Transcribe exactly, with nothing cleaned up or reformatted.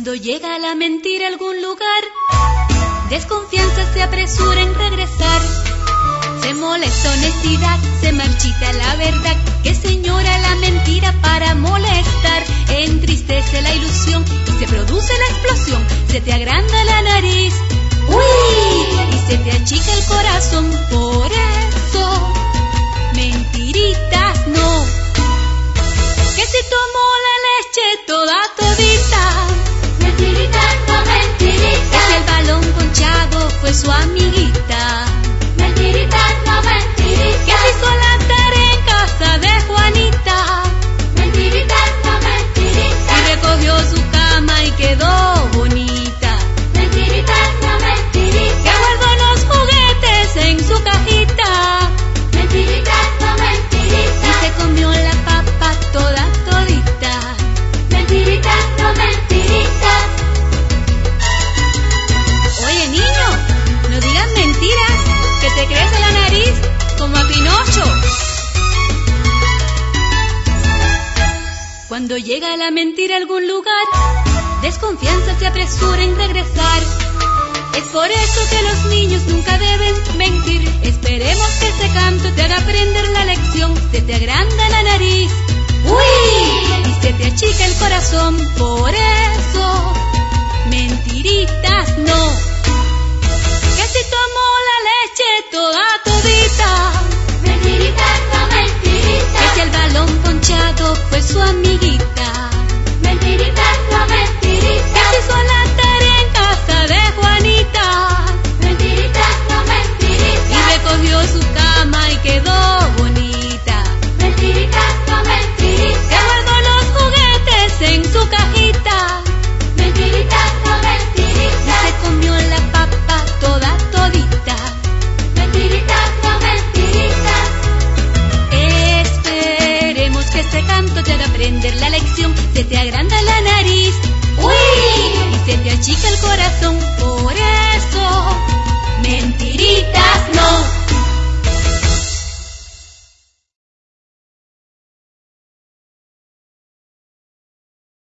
Cuando llega la mentira a algún lugar, desconfianza se apresura en regresar. Se molesta honestidad, se marchita la verdad, que señora la mentira para molestar. Entristece la ilusión y se produce la explosión. Se te agranda la nariz, uy, y se te achica el corazón. Por eso, mentiritas no. Que si tomó la leche toda todita, mentiritas no, mentiritas. Que si el balón ponchado fue su amiguita, mentiritas no, mentiritas. Que si hizo la tarea en casa de Juanita, mentiritas no, mentiritas. y recogió su cama y quedó bonita, mentiritas no, mentiritas. que guardó los juguetes en su cajita, mentiritas no, mentiritas. y se comió la papa toda todita, mentiritas no, mentiritas. Oye niño, no digas mentiras, que te crece la nariz como a Pinocho. Cuando llega la mentira a algún lugar, desconfianza se apresura en regresar. Es por eso que los niños nunca deben mentir. Esperemos que este canto te haga aprender la lección. Se te agranda la nariz, uy, y se te achica el corazón. Por eso